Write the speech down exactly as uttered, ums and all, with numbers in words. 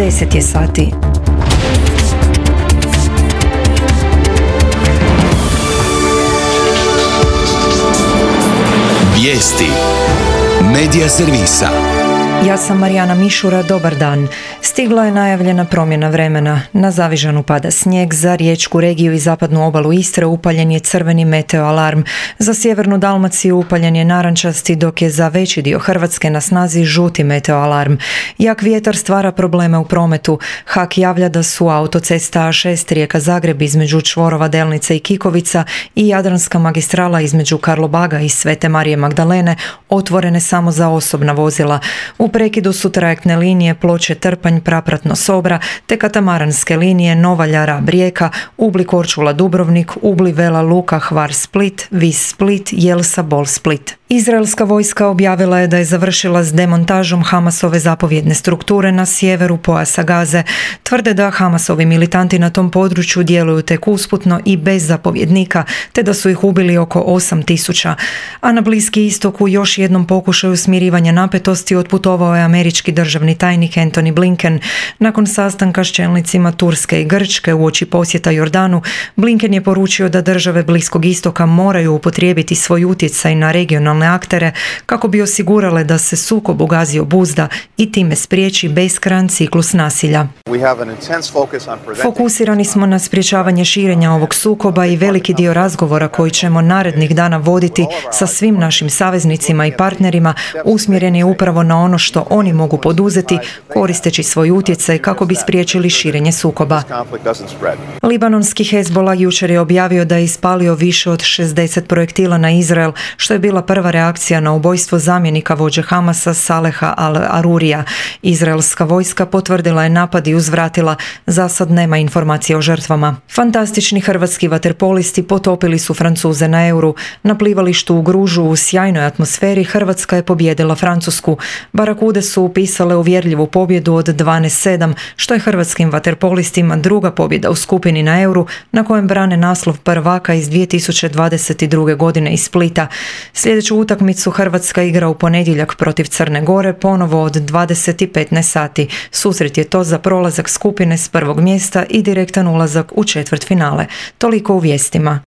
deset je sati. Vijesti Medija servisa. Ja sam Marijana Mišura, dobar dan. Stigla je najavljena promjena vremena. Na Zavižanu pada snijeg, za riječku regiju i zapadnu obalu Istre upaljen je crveni meteo alarm. Za sjevernu Dalmaciju upaljen je narančasti, dok je za veći dio Hrvatske na snazi žuti meteo alarm. Jak vjetar stvara probleme u prometu. H A K javlja da su autocesta A šest Rijeka-Zagreb između čvorova Delnice i Kikovica i Jadranska magistrala između Karlobaga i Svete Marije Magdalene otvorene samo za osobna vozila. U prekidu su trajektne linije Ploče-Trpanj, Prapratno-Sobra, te katamaranske linije Novalja-Rab-Rijeka, Ubli-Korčula-Dubrovnik, Ubli-Vela-Luka, Hvar-Split, Vis-Split, Jelsa-Bol-Split. Izraelska vojska objavila je da je završila s demontažom Hamasove zapovjedne strukture na sjeveru pojasa Gaze. Tvrde da Hamasovi militanti na tom području djeluju tek usputno i bez zapovjednika, te da su ih ubili oko osam tisuća. A na Bliski istok u još jednom pokušaju smirivanja napetosti otputovao je američki državni tajnik Antony Blinken. Nakon sastanka s čelnicima Turske i Grčke uoči posjeta Jordanu, Blinken je poručio da države Bliskog istoka moraju upotrijebiti svoj utjecaj na regionalne aktere kako bi osigurale da se sukob u Gazi obuzda i time spriječi beskrajan ciklus nasilja. Fokusirani smo na sprječavanje širenja ovog sukoba i veliki dio razgovora koji ćemo narednih dana voditi sa svim našim saveznicima i partnerima usmjeren je upravo na ono što oni mogu poduzeti koristeći svoj utjecaj kako bi spriječili širenje sukoba. Libanonski Hezbollah jučer je objavio da je ispalio više od šezdeset projektila na Izrael, što je bila prva reakcija na ubojstvo zamjenika vođe Hamasa Saleha al-Arurija. Izraelska vojska potvrdila je napad i uzvratila. Za sad nema informacije o žrtvama. Fantastični hrvatski vaterpolisti potopili su Francuze na Euru. Na plivalištu u Gružu u sjajnoj atmosferi Hrvatska je pobijedila Francusku. Barakude su upisale uvjerljivu pobjedu od dvanaest sedam, što je hrvatskim vaterpolistima druga pobjeda u skupini na Euru, na kojem brane naslov prvaka iz dvije tisuće dvadeset druge. godine iz Splita. Sljedeću utakmicu Hrvatska igra u ponedjeljak protiv Crne Gore, ponovo od dvadeset i petnaest sati. Susret je to za prolazak skupine s prvog mjesta i direktan ulazak u četvrtfinale. Toliko u vijestima.